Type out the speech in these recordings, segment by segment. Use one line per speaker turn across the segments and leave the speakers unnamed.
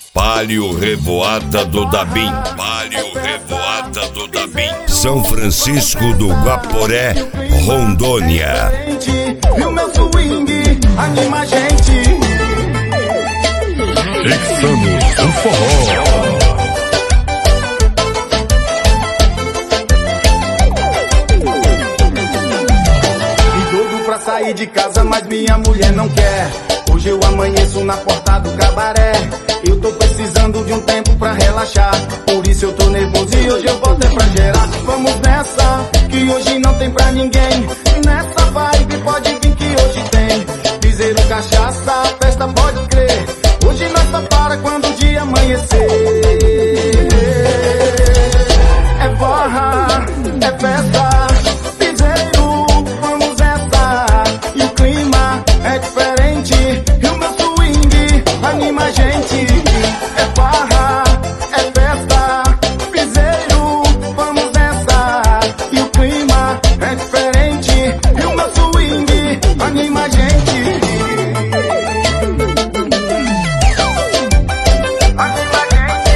Palio Revoada do Dabim. Palio Revoada do Dabim. São Francisco do Guaporé, Rondônia.
E o meu swing anima a gente.
Insano do forró.
Pra sair de casa, mas minha mulher não quer. Hoje eu amanheço na porta do cabaré. Eu tô precisando de um tempo pra relaxar. Por isso eu tô nervoso e hoje eu volto é pra gerar. Vamos nessa, que hoje não tem pra ninguém. Nessa vibe pode vir que hoje tem. Piseiro, cachaça, festa pode crer. Hoje nós só para quando o dia amanhecer. É forra, é festa. Anima a gente, é barra, é festa, piseiro, vamos nessa. E o clima é diferente, e o meu swing anima a gente. Anima a gente.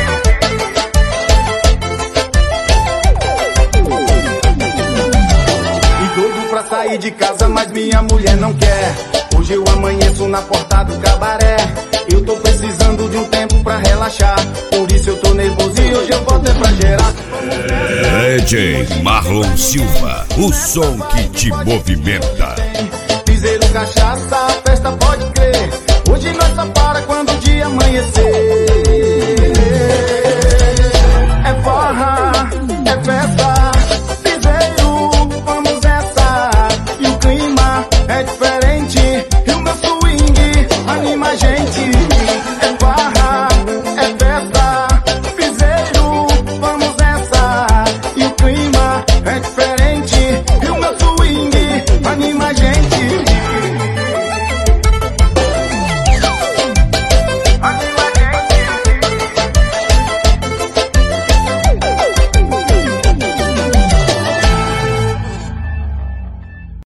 E doido pra sair de casa, mas minha mulher não quer. Hoje eu amanheço na porta do cabaré. Eu tô precisando de um tempo pra relaxar. Por isso eu tô nervoso e hoje eu volto é pra gerar.
DJ Marlon Silva, o som que te movimenta.
Piseiro, cachaça,